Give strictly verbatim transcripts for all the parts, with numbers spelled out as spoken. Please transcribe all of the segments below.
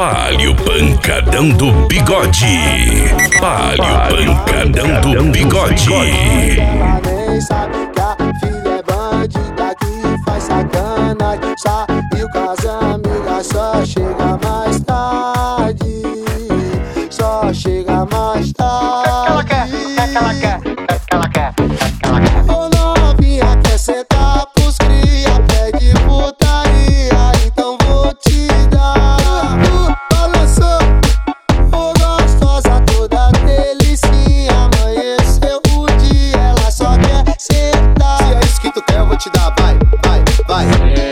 Palio Pancadão do Bigode. Palio Pancadão do Bigode. Ela nem sabe que a filha é bandida que faz sacanagem. Saiu com as amigas, só chega mais tarde. Só chega mais tarde. O que é que ela quer? O que é que ela quer? O que é que ela quer? Ô novinha, quer sentar pros cria, pede putaria, então vou te dar. Uh, balançou, ô gostosa, toda delicinha. Amanheceu o dia, ela só quer sentar. Se é isso que tu quer, eu vou te dar, vai, vai, vai.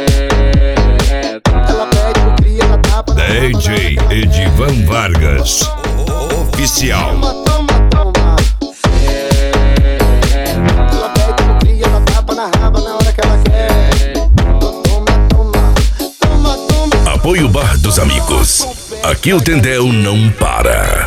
Ela pede pro cria, ela tapa na D J Edivan Vargas Oficial. Toma, toma, toma. Ela pede pro cria, ela tapa na raba na hora que ela quer. Toma, toma, toma, toma. Apoio Bar dos Amigos. Aqui o Tendel não para.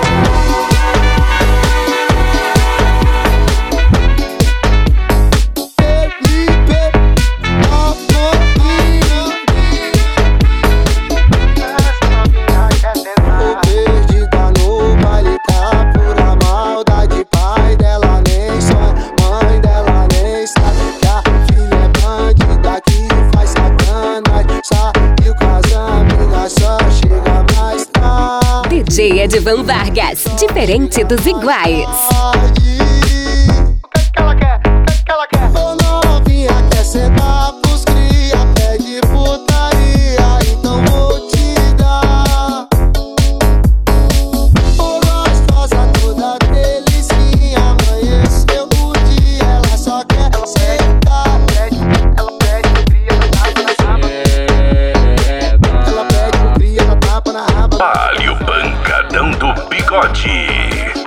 D J Edivan Vargas, diferente dos iguais. O que é que ela quer? O que é que ela quer? Ô novinha, quer sentar pros cria, pede putaria, então vou te dar. Ô gostosa, toda delicinha. Amanheceu o dia, ela só quer sentar. Ela pede pro cria, ela tapa na raba. Ela pede pro cria, ela tapa na raba. Palio Pancadão do Bigode.